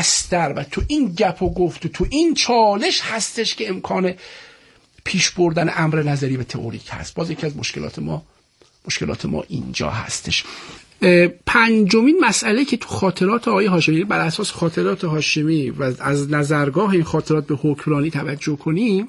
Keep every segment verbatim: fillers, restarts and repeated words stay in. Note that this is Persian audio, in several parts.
بستر و تو این گپ و گفت و تو این چالش هستش که امکان پیش بردن امر نظری و تئوریک هست. باز یکی از مشکلات ما مشکلات ما اینجا هستش. پنجمین مسئله که تو خاطرات آقای هاشمی، بر اساس خاطرات هاشمی و از نظرگاه این خاطرات به حکمرانی توجه کنیم،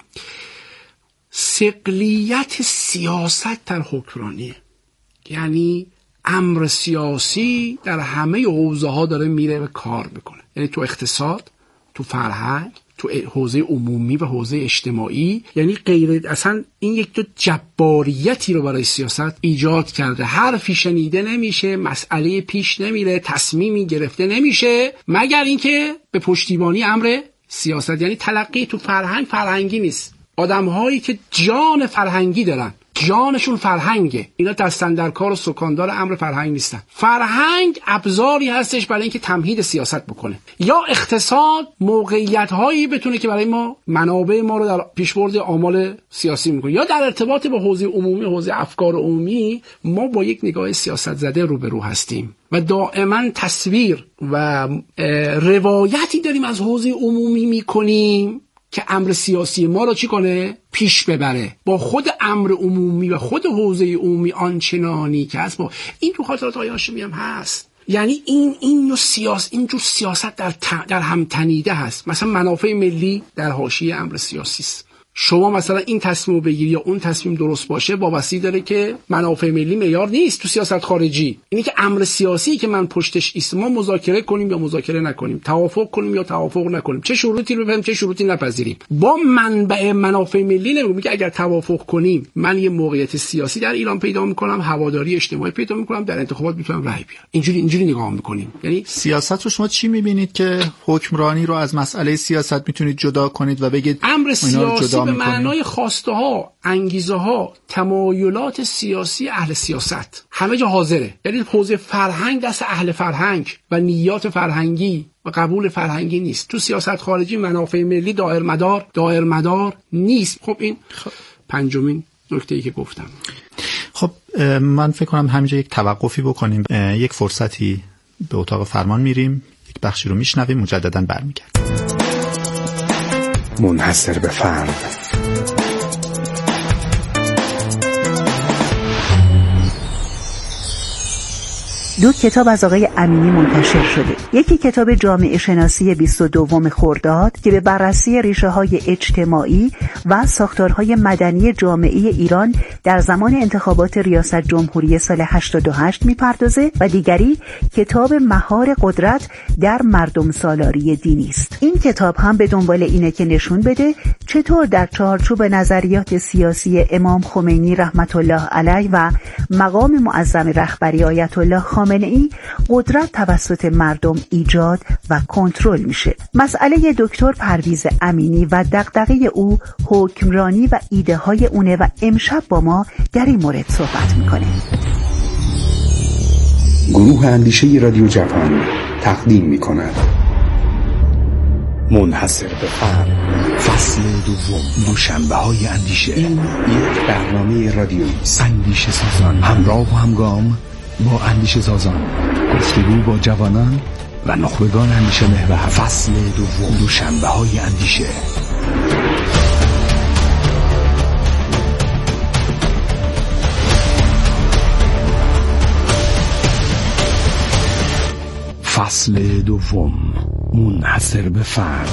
ثقلیت سیاست در حکمرانی، یعنی امر سیاسی در همه حوزه ها داره میره و کار میکنه، یعنی تو اقتصاد، تو فرهنگ، تو حوزه عمومی و حوزه اجتماعی، یعنی غیر اصلا این یک تو جباریتی رو برای سیاست ایجاد کرده. حرفی شنیده نمیشه، مسئله پیش نمیره، تصمیمی گرفته نمیشه مگر اینکه به پشتیبانی امر سیاست. یعنی تلقی تو فرهنگ فرهنگی نیست. آدم‌هایی که جان فرهنگی دارن، جانشون فرهنگه، اینا دستن در کار و سکاندار امر فرهنگ نیستن. فرهنگ ابزاری هستش برای اینکه تمهید سیاست بکنه، یا اقتصاد موقعیت هایی بتونه که برای ما منابع ما رو در پیشبرد آمال سیاسی میکنه، یا در ارتباط با حوزه عمومی، حوزه افکار عمومی ما با یک نگاه سیاست زده روبرو هستیم و دائما تصویر و روایتی داریم از حوزه عمومی میکنیم که امر سیاسی ما رو چی کنه؟ پیش ببره. با خود امر عمومی و خود حوزه عمومی آنچنانی که هست، با این تو خاطرات آقای هاشمی هم هست. یعنی این این نوع سیاست، این جور سیاست در در هم تنیده هست. مثلا منافع ملی در حاشیه امر سیاسی است. شما مثلا این تصمیم بگیری یا اون تصمیم درست باشه، وابستگی داره که منافع ملی معیار نیست تو سیاست خارجی. اینی که امر سیاسی که من پشتش ایستم، ما مذاکره کنیم یا مذاکره نکنیم، توافق کنیم یا توافق نکنیم، چه شروطی رو بپذیریم چه شروطی نپذیریم، با منبع منافع ملی نمیگم که اگر توافق کنیم من یه موقعیت سیاسی در ایران پیدا میکنم، هواداری اجتماعی پیدا میکنم، در انتخابات میتونم رأی بیارم. اینجوری اینجوری نگاه میکنیم. یعنی سیاست رو شما چی میبینید که حکمرانی رو از مسئله سیاست میتونید جدا کنید و بگید امر سیاسی به معنای خواسته ها، انگیزه ها، تمایلات سیاسی اهل سیاست همه جا حاضره. یعنی حوزه فرهنگ دست اهل فرهنگ و نیات فرهنگی و قبول فرهنگی نیست. تو سیاست خارجی منافع ملی دائر مدار دائر مدار نیست. خب این پنجمین نکته‌ای که گفتم. خب من فکر کنم همینجا یک توقفی بکنیم، یک فرصتی به اتاق فرمان میریم، یک بخشی رو میشنویم، مجددا برمیگردیم. منحصر به فرد. دو کتاب از آقای امینی منتشر شده. یکی کتاب جامعه شناسی بیست و دوم خرداد که به بررسی ریشه‌های اجتماعی و ساختارهای مدنی جامعه ایران در زمان انتخابات ریاست جمهوری سال هشتاد و هشت میپردازه و دیگری کتاب مهار قدرت در مردم سالاری دینی است. این کتاب هم به دنبال اینه که نشون بده چطور در چارچوب نظریات سیاسی امام خمینی رحمت الله علیه و مقام معظم رهبری آیت الله خامنه‌ای قدرت توسط مردم ایجاد و کنترل میشه. مسئله دکتر پرویز امینی و دغدغه او حکمرانی و ایده های اونه و امشب با ما در این مورد صحبت میکنه. گروه اندیشه رادیو جوان تقدیم میکند منحصر به فرد، فصل دوم، دوشنبه های اندیشه. این یک برنامه رادیویی است. اندیشه سازان، همراه و همگام با اندیشه سازان، گفتگو با جوانان و نخبگان اندیشه محور. فصل دوم، دوشنبه های اندیشه. فصل دوم، منحصر به فرد.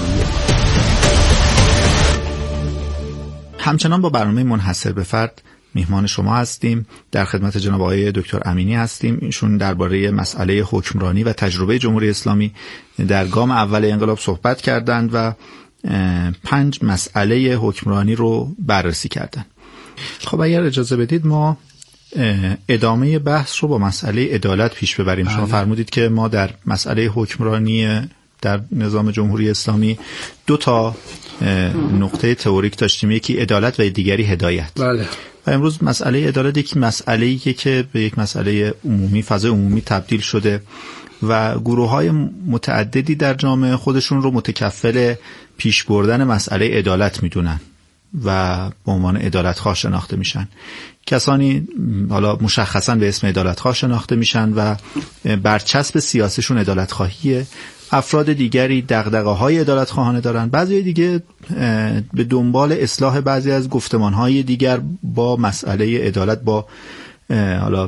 همچنان با برنامه منحصر به فرد میهمان شما هستیم. در خدمت جناب آقای دکتر امینی هستیم. ایشون درباره مسئله حکمرانی و تجربه جمهوری اسلامی در گام اول انقلاب صحبت کردند و پنج مسئله حکمرانی رو بررسی کردند. خب اگر اجازه بدید ما ادامه بحث رو با مسئله عدالت پیش ببریم. بله. شما فرمودید که ما در مسئله حکمرانی در نظام جمهوری اسلامی دو تا نقطه تئوریک داشتیم، یکی عدالت و دیگری هدایت. بله. و امروز مسئله عدالت یکی مسئله‌ای که به یک مسئله عمومی، فضای عمومی تبدیل شده و گروه‌های متعددی در جامعه خودشون رو متکفل پیش بردن مسئله عدالت میدونن و به عنوان عدالت‌خواه شناخته میشن. کسانی حالا مشخصاً به اسم عدالت‌خواه شناخته میشن و برچسب سیاسیشون عدالت‌خواهیه، افراد دیگری دغدغه‌های عدالت خواهانه دارن، بعضی دیگه به دنبال اصلاح بعضی از گفتمان‌های دیگر با مسئله عدالت، با حالا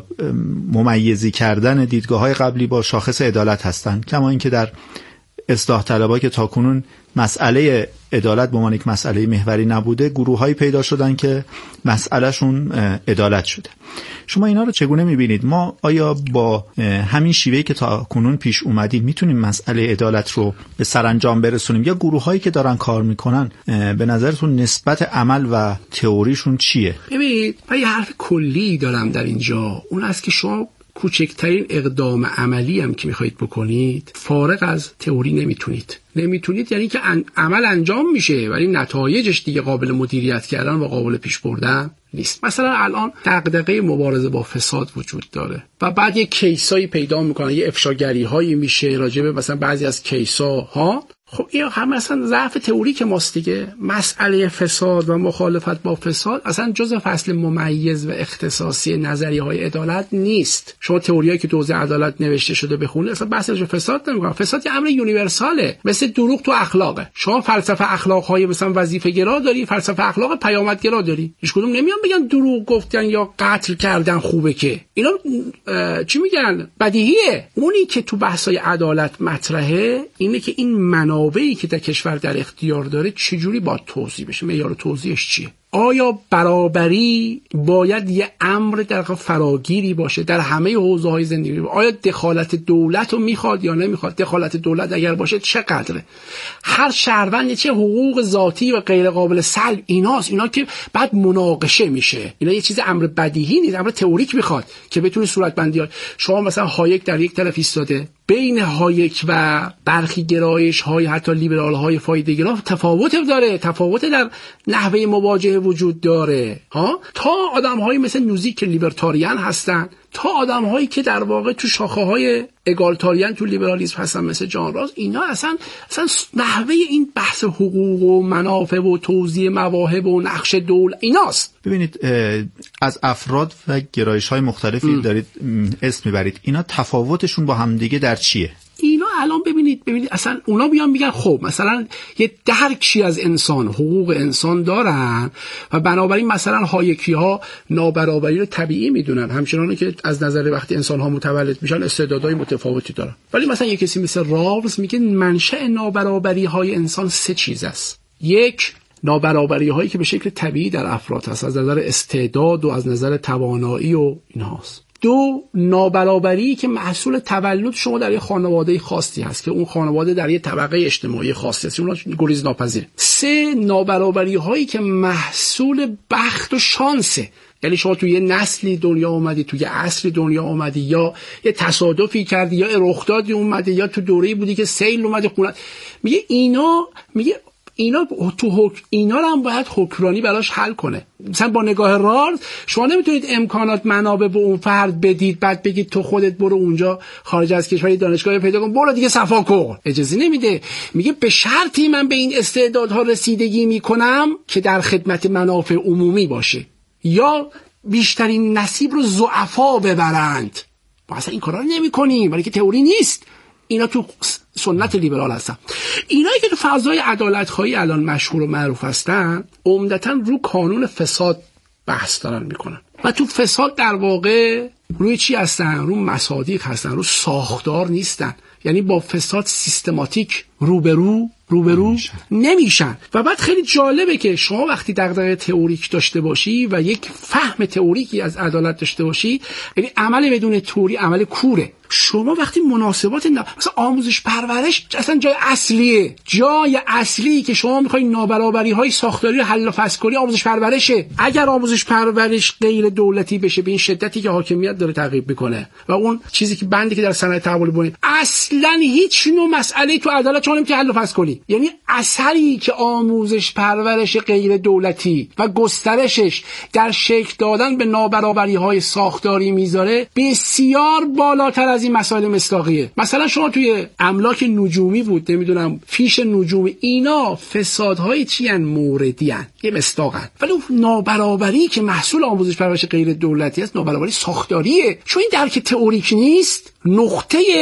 ممیزی کردن دیدگاه‌های قبلی با شاخص عدالت هستند. کما اینکه در اصلاح طلبها که تاکنون مسئله عدالت به عنوان یک مسئله محوری نبوده، گروه‌هایی پیدا شدن که مسئلهشون عدالت شده. شما اینا رو چگونه می‌بینید؟ ما آیا با همین شیوهی که تاکنون پیش اومدیم میتونیم مسئله عدالت رو به سرانجام برسونیم، یا گروه‌هایی که دارن کار میکنن به نظرتون نسبت عمل و تئوریشون چیه؟ ببینید، من یه حرف کلی دارم در اینجا، اون است که شما کوچکترین اقدام عملی هم که میخواید بکنید فارغ از تئوری نمیتونید نمیتونید یعنی که عمل انجام میشه ولی نتایجش دیگه قابل مدیریت کردن و قابل پیش بردن نیست. مثلا الان دغدغه مبارزه با فساد وجود داره و بعد یه کیسایی پیدا میکنن، یه افشاگری هایی میشه راجع به مثلا بعضی از کیسا ها. خب این هم مثلا ضعف تئوریک ماست دیگه. مسئله فساد و مخالفت با فساد اصلا جزء فصل ممیز و اختصاصی نظریه‌های عدالت نیست. شما تئوریایی که تو حوزه عدالت نوشته شده بخونید اصلا بحث راجع به فساد نمی‌کنه. فساد یه امر یونیورساله، مثل دروغ تو اخلاقه. شما فلسفه اخلاق‌های مثلا وظیفه‌گرا داری، فلسفه اخلاق پیامدگرا داری. هیچ کدوم نمیان بگن دروغ گفتن یا قتل کردن خوبه که. اینا چی میگن؟ بدیهیه. اونی که تو بحث‌های عدالت مطرحه اینه که این منابعی که در کشور در اختیار داره چجوری باید توزیع بشه، معیار توزیعش چیه؟ آیا برابری باید یه امر در فراگیری باشه در همه حوزه‌های زندگی؟ آیا دخالت دولت رو میخواد یا نمیخواد؟ دخالت دولت اگر باشه چقدره؟ هر شهروند چه حقوق ذاتی و غیر قابل سلب ایناست، اینا که بعد مناقشه میشه. اینا یه چیز امر بدیهی نیست، امر تئوریک میخواد که بتونه صورت بندی ها. شما مثلا هایک در یک طرف ایستاده، بین هایک و برخی گرایش های حتی لیبرال های فایده گرا تفاوت داره، تفاوت در نحوه مواجهه وجود داره ها. تا آدم های مثل نوزیک که لیبرتاریان هستن، تا آدم هایی که در واقع تو شاخه های اگالتاریان تو لیبرالیسم هستن مثل جان راز، اینا اصلا اصلا نحوه این بحث حقوق و منافع و توزیع مواهب و نقش دولت ایناست. ببینید از افراد و گرایش های مختلفی ام. دارید اسم میبرید، اینا تفاوتشون با هم دیگه در چیه؟ اینا الان ببینید ببینید اصلا اونا بیان میگن خب مثلا یه درکی از انسان، حقوق انسان دارن و بنابراین مثلا هایکی ها نابرابری رو طبیعی میدونن، همچنانه که از نظر وقتی انسان ها متولد میشن استعدادهای متفاوتی دارن. ولی مثلا یه کسی مثل راوز میگه منشأ نابرابری های انسان سه چیز است. یک، نابرابری هایی که به شکل طبیعی در افراد هست، از نظر استعداد و از نظر توانایی و اینهاست. دو، نابرابری که محصول تولد شما در یه خانواده خاصی هست که اون خانواده در یه طبقه اجتماعی خاصی هست، اون گریز ناپذیر. سه، نابرابری هایی که محصول بخت و شانسه، یعنی شما توی یه نسلی دنیا اومدی، توی یه عصری دنیا اومدی، یا یه تصادفی کردی، یا رخدادی اومده، یا تو دوره‌ای بودی که سیل اومده خونت. میگه اینا میگه اینا تو حکم اینا رو هم باید حکمرانی براش حل کنه. مثلا با نگاه راز شما نمیتونید امکانات منابع به اون فرد بدید بعد بگید تو خودت برو اونجا خارج از کشور دانشگاه پیدا کن برو دیگه صفا کن. اجازه نمیده. میگه به شرطی من به این استعدادها رسیدگی میکنم که در خدمت منافع عمومی باشه یا بیشترین نصیب رو ضعفا ببرند. ما اصلا این کارا رو نمی‌کنیم، ولی که تئوری نیست. اینا تو سنت لیبرال هستن. اینایی که تو فضای عدالت‌خواهی الان مشهور و معروف هستن عمدتاً رو کانون فساد بحث دارن میکنن و تو فساد در واقع روی چی هستن؟ رو مصادیق هستن، رو ساختار نیستن. یعنی با فساد سیستماتیک روبرو روبرو نمیشن. نمیشن و بعد خیلی جالبه که شما وقتی دغدغه تئوریک داشته باشی و یک فهم تئوریکی از عدالت داشته باشی، یعنی عمل بدون تئوری عمل کوره. شما وقتی مناسبات نا... مثلا آموزش پرورش اصلا جای اصلیه، جای اصلی که شما میخوای نابرابری های ساختاری رو حل و فصل کنی آموزش پرورشه. اگر آموزش پرورش غیر دولتی بشه به این شدتی که حاکمیت داره تعقیب میکنه و اون چیزی که بندی که در صنعت تحول بونید، اصلا هیچ نوع مسئله تو عدالت شما نمیتونی حل و فصل کنی. یعنی اثری که آموزش پرورش غیر دولتی و گسترشش در شکل دادن به نابرابری های ساختاری میذاره بسیار بالاتر از این مسائل مصداقیه. مثلا شما توی املاک نجومی بود، نمیدونم فیش نجومی، اینا فسادهای چی ان؟ موردی ان، یه مصداقن. ولی نابرابری که محصول آموزش پرورش غیر دولتی است نابرابری ساختاریه. چون این درک تئوریک نیست، نقطه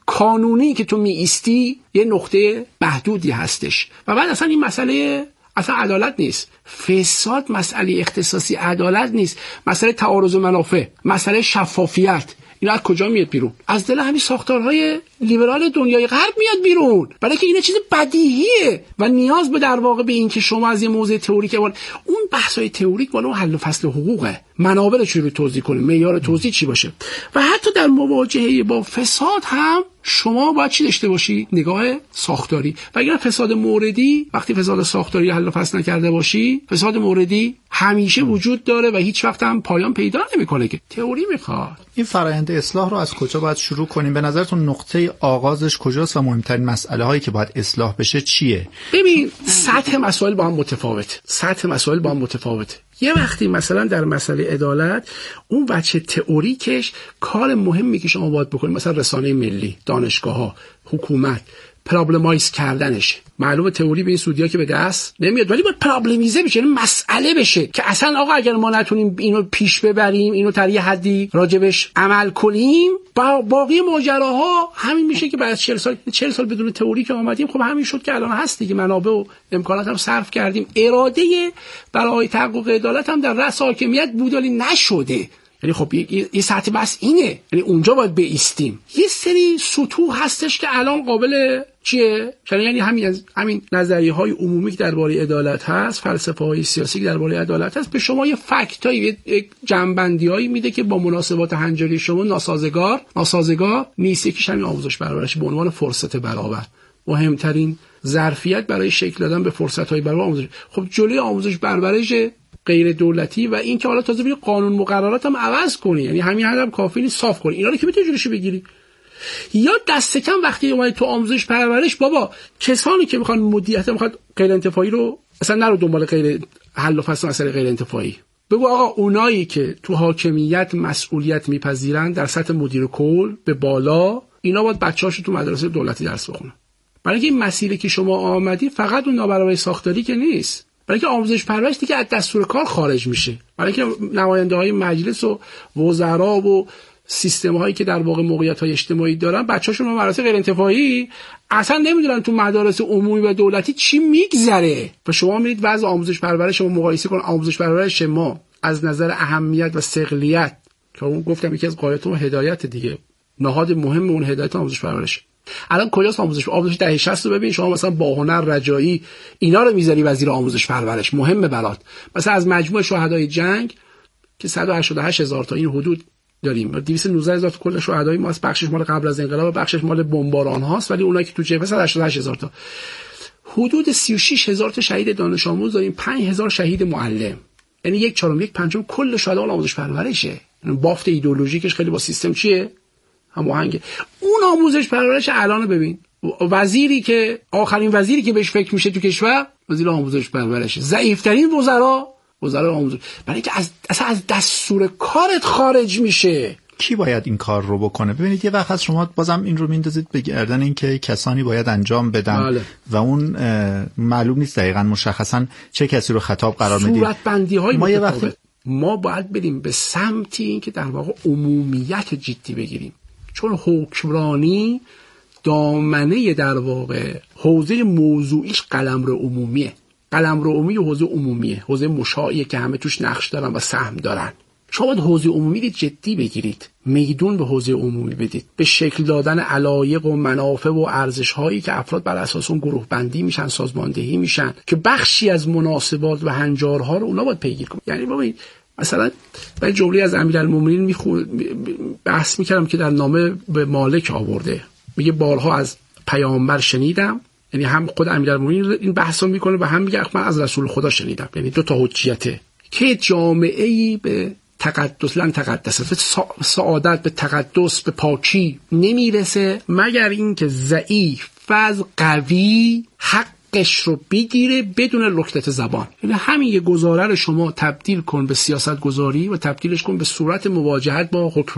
کانونی که تو می ایستی یه نقطه محدودی هستش. و بعد اصلا این مسئله اصلا عدالت نیست. فساد مسئله اختصاصی عدالت نیست، مسئله تعارض منافع، مسئله شفافیت. اینا از کجا میاد بیرون؟ از دل همین ساختارهای لیبرال دنیای غرب میاد بیرون، برای که اینا چیز بدیهیه و نیاز به در واقع به این که شما از یه موضوع تئوریک اون بحث‌های تئوریک بالا حل و فصل حقوقه، منابع رو چجوری توزیع کنیم، معیار توزیع چی باشه. و حتی در مواجهه با فساد هم شما باید چی داشته باشی؟ نگاه ساختاری. و اگر فساد موردی، وقتی فساد ساختاری حل و فصل نکرده باشی، فساد موردی همیشه وجود داره و هیچ وقت هم پایان پیدا نمیکنه که تئوری میخواد. این فرآیند اصلاح رو از کجا باید شروع کنیم؟ به نظرتون نقطه آغازش کجاست و مهمترین مسئله هایی که باید اصلاح بشه چیه؟ ببین سطح مسائل با هم متفاوت. سطح مسائل با هم متفاوت. یه وقتی مثلا در مسئله عدالت اون بچه تئوریکش کار مهمی که شما باید بکنید، مثلا رسانه ملی، دانشگاه‌ها، حکومت، پرابلمایز کردنش. معلومه تئوری به این سودیا که به دست نمیاد، ولی باید پرابلمیزه بشه، یعنی مسئله بشه که اصلا آقا اگر ما نتونیم اینو پیش ببریم، اینو تا یه حدی راجبش عمل کنیم، با باقی ماجراها همین میشه که بعد از چهل سال چهل سال بدون تئوری که آمدیم، خب همین شد که الان هست دیگه. منابع و امکانات هم صرف کردیم، اراده برای تحقق عدالت هم در رأس حاکمیت بود ولی نشده. یعنی خب یه, یه ساعت بس اینه، یعنی اونجا باید بایستیم. یه سری سطوح هستش که الان قابل چیه؟ یعنی همین از همین نظریه‌های عمومی که درباره عدالت هست، فلسفه‌های سیاسی که درباره عدالت هست، به شما یه فکتایی، یک جنبندی‌هایی میده که با مناسبات هنجاری شما ناسازگار ناسازگار نیست. یکیش همین آموزش پرورش به عنوان فرصت برابر، مهمترین ظرفیت برای شکل دادن به فرصت‌های برابر آموزش. خب جلوی آموزش پرورش غیر دولتی و این که حالا تازه بیا قانون مقررات هم عوض کنی، یعنی همین هم کافی نیست، صاف کنی اینا رو که بتونی جلوشو بگیری. یا دست کم وقتی اومدی تو آموزش پرورش، بابا کسانی که میخوان مدیریت میخواد غیر انتفاعی رو اصلا نرو دنبال غیر حل و فصل مسئله غیر انتفاعی. بگو آقا اونایی که تو حاکمیت مسئولیت میپذیرن در سطح مدیر کل به بالا، اینا باید بچه‌هاشو تو مدرسه دولتی درس بخونن. برای اینکه این مسیری که شما آمدی فقط اون نابرابری ساختاری که نیست، برای که آموزش پرورش دیگه از دستور کار خارج میشه، برای که نماینده‌های مجلس و وزرا و سیستم‌هایی که در واقع موقعیت‌های اجتماعی دارن، بچه‌شون رو مدرسه غیر انتفاعی اصلا نمیدونن تو مدارس عمومی و دولتی چی میگذره. و شما میرید وضع آموزش پرورش رو مقایسه کن، آموزش پرورش ما از نظر اهمیت و ثقلیت که اون گفتم یکی از قایت اون هدایت دیگه، نهاد مهم اون هدایت آموزش پرورش. الان کجاست آموزش آموزش دهه شصت رو ببین شما، مثلا با هنر رجایی اینا رو میذاری وزیر آموزش پرورش، مهمه برات. مثلا از مجموع شهدای جنگ که صد و هشتاد و هشت هزار تا این حدود داریم، دویست و نوزده هزار تا کل شهدای ما، بخشش مال قبل از انقلاب و بخشش مال بمباران هاست، ولی اونایی که تو جبهه صد و هشتاد و هشت هزار تا، حدود سی و شش هزار تا شهید دانش آموز داریم، پنج هزار شهید معلم، یعنی یک چهارم یک پنجم کل شهدای آموزش پرورشه. یعنی بافت ایدئولوژیکش خیلی با سیستم چیه هماهنگه. اون آموزش پرورش الان ببین، وزیری که آخرین وزیری که بهش فکر میشه تو کشور وزیر آموزش پرورش، ضعیف‌ترین وزرا وزرا آموزش، برای اینکه از اصلا از دستور کارت خارج میشه. کی باید این کار رو بکنه؟ ببینید یه وقت شما بازم این رو میندازید به گردن این که کسانی باید انجام بدن بله. و اون معلوم نیست دقیقاً مشخصاً چه کسی رو خطاب قرار میدید. صورت بندی های ما یه وقتی ما باید بریم به سمتی این که در واقع عمومیت جدی بگیریم، چون حکمرانی دامنه در واقع حوزه موضوعیش قلمرو عمومیه. قلمرو عمومی حوزه عمومیه، حوزه مشاعیه که همه توش نقش دارن و سهم دارن. شما باید حوزه عمومی رو جدی بگیرید، میدون به حوزه عمومی بدید، به شکل دادن علایق و منافع و ارزش هایی که افراد بر اساس اون گروه بندی میشن، سازماندهی میشن، که بخشی از مناسبات و هنجارها رو اونا باید پیگیر کنن. یعنی ببینید مثلا من جمله از امیرالمومنین میخو بحث میکردم که در نامه به مالک آورده، میگه بارها از پیامبر شنیدم، یعنی هم خود امیرالمومنین این بحثو میکنه و هم میگه من از رسول خدا شنیدم، یعنی دو تا حجیته که جامعه‌ای به تقدس لن تقدس، سعادت به تقدس به پاکی نمیرسه مگر اینکه ضعیف فاز قوی حقش رو بگیره بدون لکتت زبان. یعنی همین یه گزاره رو شما تبدیل کن به سیاست گذاری و تبدیلش کن به صورت مواجهت با حکمرانی.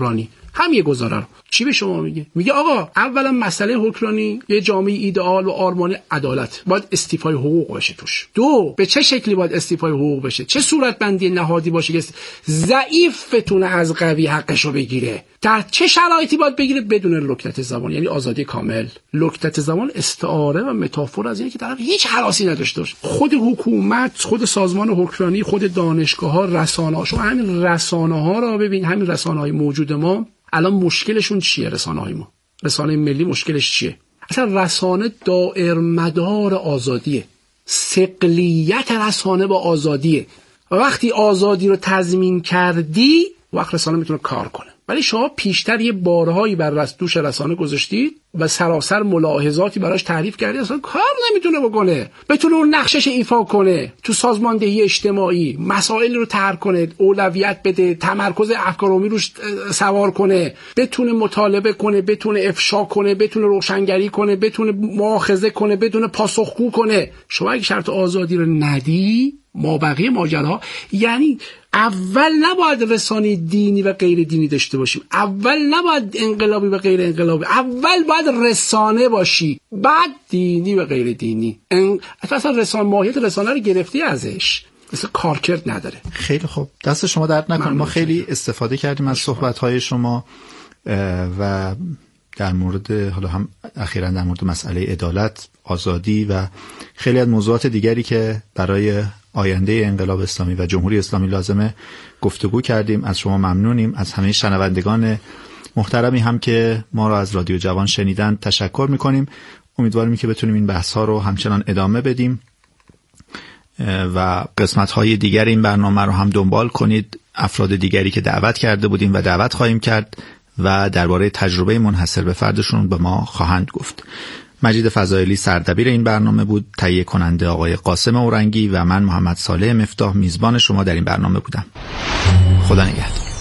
همین گزاره رو چی به شما میگه؟ میگه آقا اولا مسئله حکمرانی یه جامعه ایدئال و آرمانی عدالت، باید استیفای حقوق بشه توش. دو، به چه شکلی باید استیفای حقوق بشه؟ چه صورت بندی نهادی باشه که ضعیف بتونه از قوی حقشو بگیره؟ در چه شرایطی باید بگیره؟ بدون لکنت زبان، یعنی آزادی کامل. لکنت زبان استعاره و متافور از اینه که طرف هیچ هراسی نداشته باشه. خود حکومت، خود سازمان حکمرانی، خود دانشگاه‌ها، رسانه‌ها، شما همین رسانه‌ها رو ببین، همین رسانه‌های موجود ما الان مشکلشون چیه؟ رسانه‌های ما، رسانه ملی مشکلش چیه؟ اصلا رسانه دائر مدار آزادیه، ثقلیت رسانه با آزادیه. و وقتی آزادی رو تضمین کردی وقت رسانه میتونه کار کنه. ولی شما پیشتر یه بارهایی بر رس دوش رسانه گذاشتید و سراسر ملاحظاتی براش تعریف کردید، اصلا کار نمیتونه بکنه، بتونه اون نقشش ایفا کنه تو سازماندهی اجتماعی، مسائل رو طرح کنه، اولویت بده، تمرکز افکارآمیز روش سوار کنه، بتونه مطالبه کنه، بتونه افشا کنه، بتونه روشنگری کنه، بتونه مؤاخذه کنه، بتونه پاسخگو کنه. شما اگه شرط آزادی رو ندی، ما بقیه ماجراها، یعنی اول نباید رسانه دینی و غیر دینی داشته باشیم، اول نباید انقلابی و غیر انقلابی، اول باید رسانه باشی، بعد دینی و غیر دینی. اصلا رسانه، ماهیت رسانه رو گرفتی ازش، اصلا کارکرد نداره. خیلی خوب، دست شما درد نکنه. ما خیلی استفاده کردیم از صحبت‌های شما و در مورد، حالا هم اخیراً در مورد مسئله عدالت، آزادی و خیلی از موضوعات دیگری که برای آینده انقلاب اسلامی و جمهوری اسلامی لازمه گفتگو کردیم. از شما ممنونیم. از همه شنوندگان محترمی هم که ما را از رادیو جوان شنیدن تشکر میکنیم. امیدواریم که بتونیم این بحث ها رو همچنان ادامه بدیم و قسمت های دیگر این برنامه رو هم دنبال کنید. افراد دیگری که دعوت کرده بودیم و دعوت خواهیم کرد و درباره تجربه منحصر به فردشون به ما خواهند گفت. مجید فضائلی سردبیر این برنامه بود، تهیه کننده آقای قاسم اورنگی و من محمد صالح مفتاح میزبان شما در این برنامه بودم. خدا نگهدار.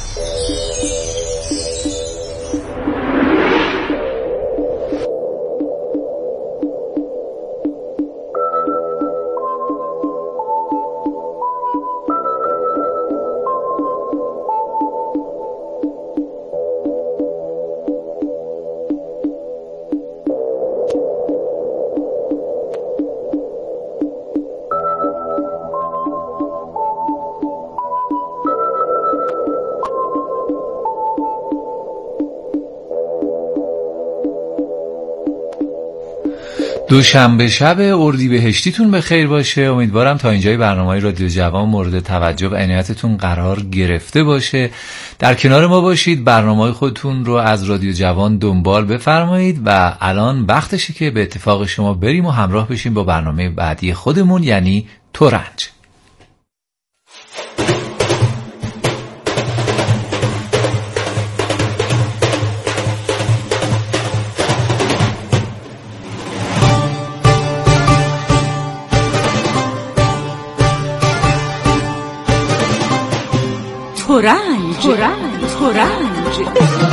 دوشنبه شب اردیبهشتیتون به خیر باشه. امیدوارم تا اینجای برنامه‌های رادیو جوان مورد توجه و عنایتتون قرار گرفته باشه. در کنار ما باشید، برنامه‌های خودتون رو از رادیو جوان دنبال بفرمایید و الان وقتشه که به اتفاق شما بریم و همراه بشیم با برنامه بعدی خودمون، یعنی ترنج. ترنج ترنج ترنج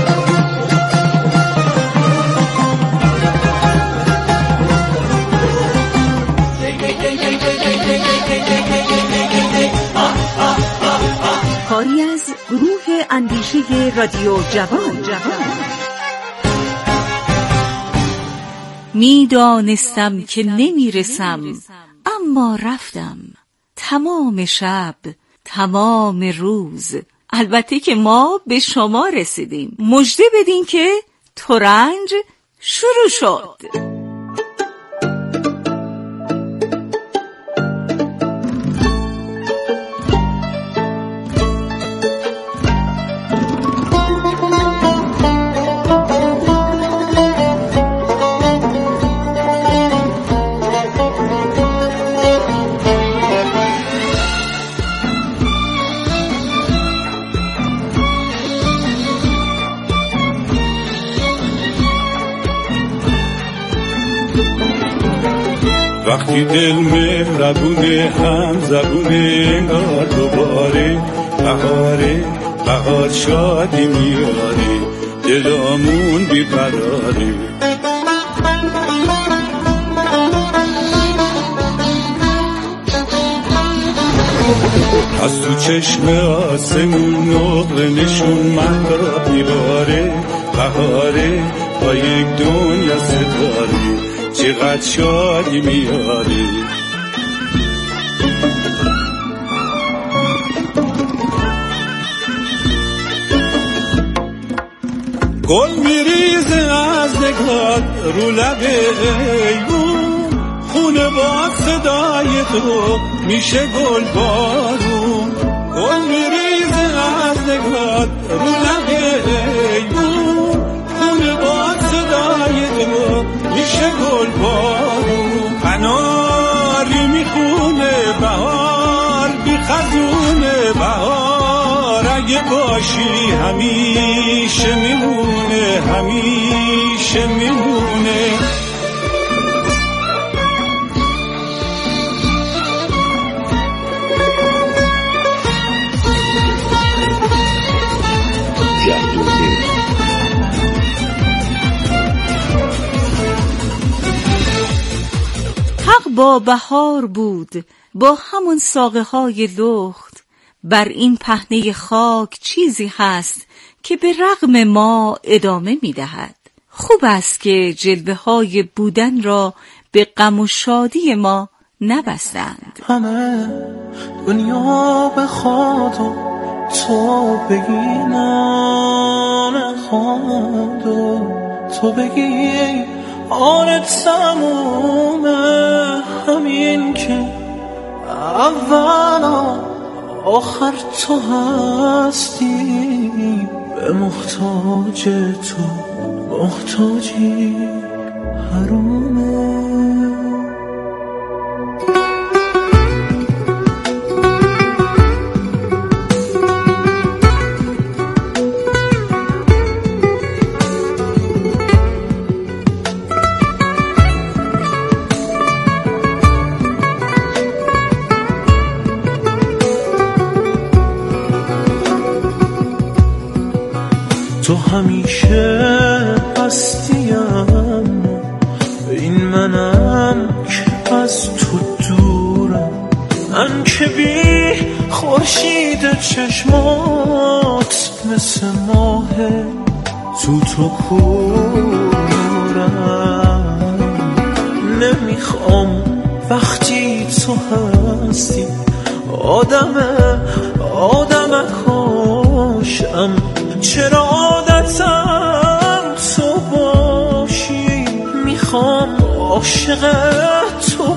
کاری از گروه اندیشه رادیو جوان. می دانستم که نمی رسم اما رفتم، تمام شب تمام روز. البته که ما به شما رسیدیم. مژده بدین که ترنج شروع شد. وقتی دل مهربونه، هم زبونه، انگار دوباره بهاره، بهار شادی میاره، دلامون بیقراره. از تو چشم آسمون نقل نشون مهتاب میباره بهاره با یک دنیا ستاره چقدر شادی میاره گل میریزه از نگات رو لب ایوون خونه با صدای تو میشه گل بارون گل میریزه از نگات رو لب ایوون خونه با صدای تو میشه گل بارون قناری میخونه بهار بی خزونه بهار اگه باشی همیشه میمونه همیشه میمونه حق با بهار بود با همون ساقه های لخت بر این پهنه خاک چیزی هست که به رغم ما ادامه می دهد. خوب است که جلوه های بودن را به غم و شادی ما نبستند. همه دنیا بخواد و تو بگی نه نخواد و تو بگی آن تمومه همین که اولا آخر تو هستی به محتاج تو محتاجی حرومه تو همیشه هستیم این منم که از تو دورم من که بی خورشید چشمات مثل ماه تو تو کورم نمیخوام وقتی تو هستی آدم آدم کاشم چرا عادتم تو باشی میخوام عاشق تو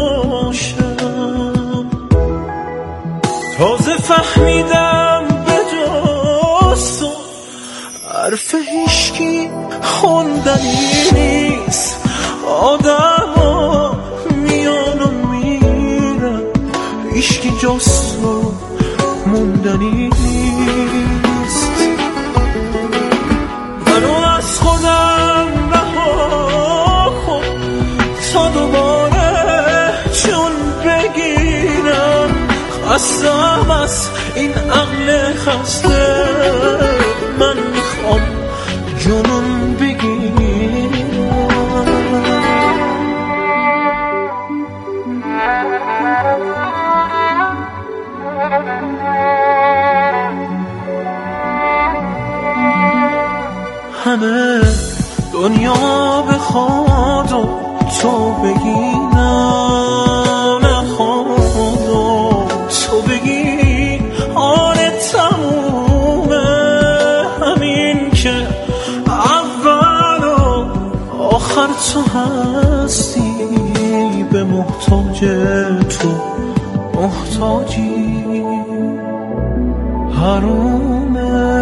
باشم تازه فهمیدم به جز تو حرف هیشکی خوندنی نیست آدم ها میان و میرن هیشکی جز تو موندنی نیست منو از خودم رها کن تا دوباره چون بگیرم خستم از این عقل خسته من میخوام جنون بگیرم همه دنیا بخواد و تو بگی نه نخواد و تو بگی آن تمومه همین که اول و آخر تو هستی به محتاج تو محتاجی حرومه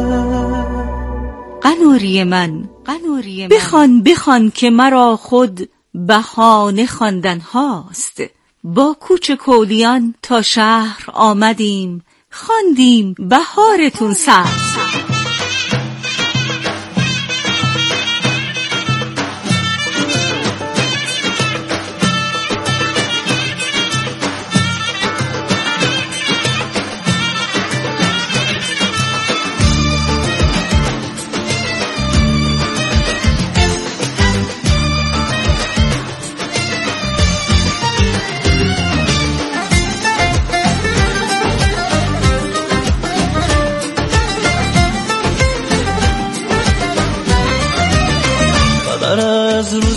قنوری من قنوری من بخوان بخوان که مرا خود بهانه خواندن هاست با کوچ کولیان تا شهر آمدیم خواندیم بهارتون سبز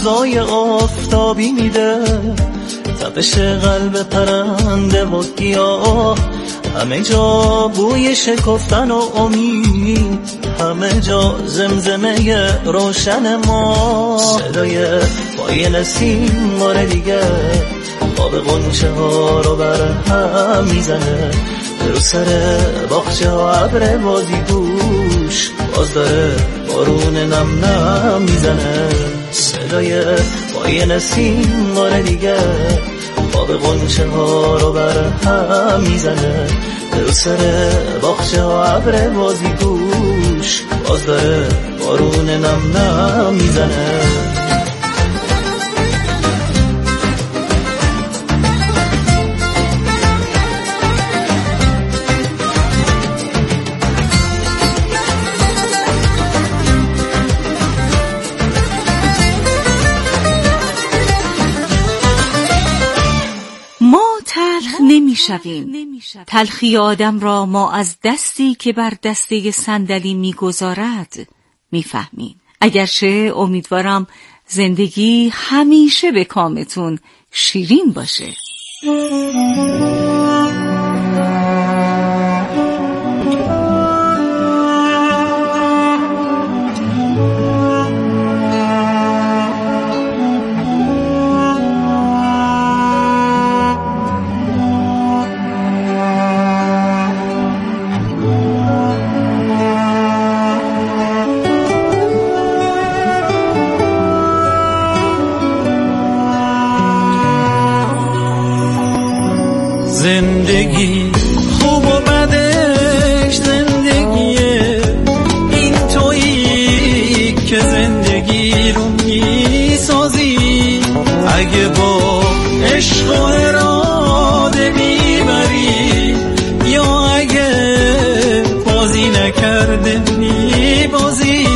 فضای آفتابی میده، تپش قلب پرنده و گیاه، همه جا بوی شکفتن و امید، همه جا زمزمه روشن ما، صدای پای نسیم بار دیگه آب غنچه ها رو بر هم میزنه، رو سر باغچه ها ابر بادی گوش باز داره بارون نم نم میزنه، صدای پای نسیم بار دیگه آب غنچه ها رو بر هم میزنه، رو سر باغچه ها ابر بادی گوش باز داره بارون نم نم میزنه. نمیشویم. تلخی آدم را ما از دستی که بر دسته صندلی میگذارد میفهمیم. اگرچه امیدوارم زندگی همیشه به کامتون شیرین باشه. زندگی خوب و بدش زندگیه، این تویی که زندگی رو میسازی، اگه با عشق و اراده میبری یا اگه بازی نکرده میبازی.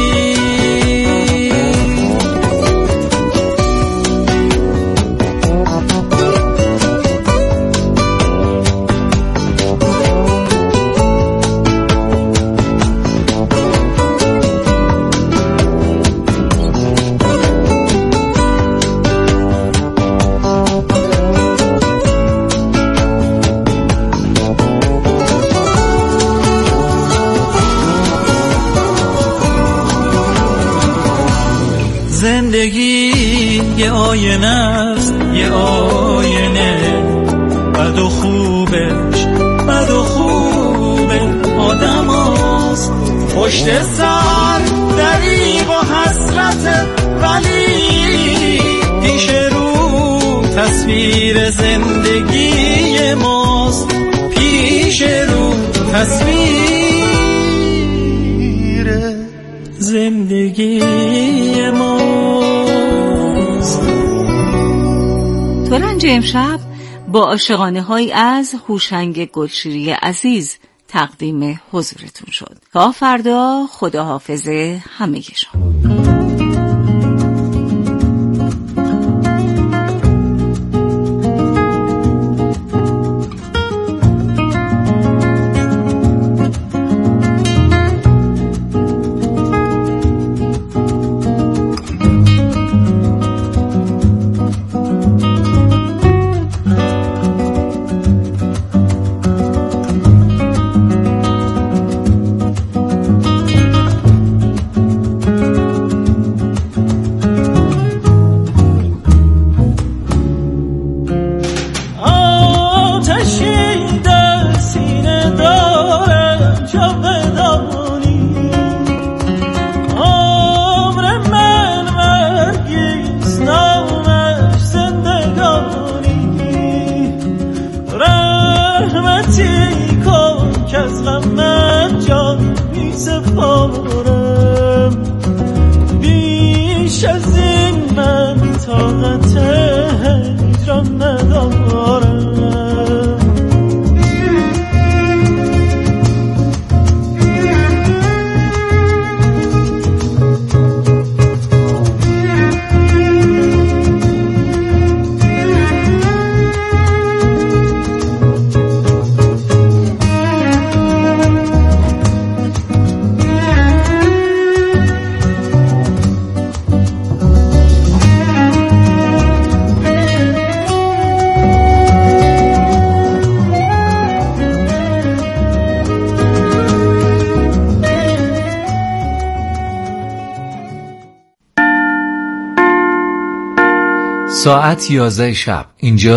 زندگی یه آینه است، یه آینه، بد و خوبش بد و خوبه آدم هاست، پشت سر دریغ و حسرت، ولی پیش رو تصویر زندگی ماست، پیش رو تصویر زندگی ماست. ترنج امشب با عاشقانه های از هوشنگ گلشیری عزیز تقدیم حضورتون شد. تا فردا خداحافظ همگیشان. بیش از این من طاقت هجران ندارم. ساعت یازده شب اینجا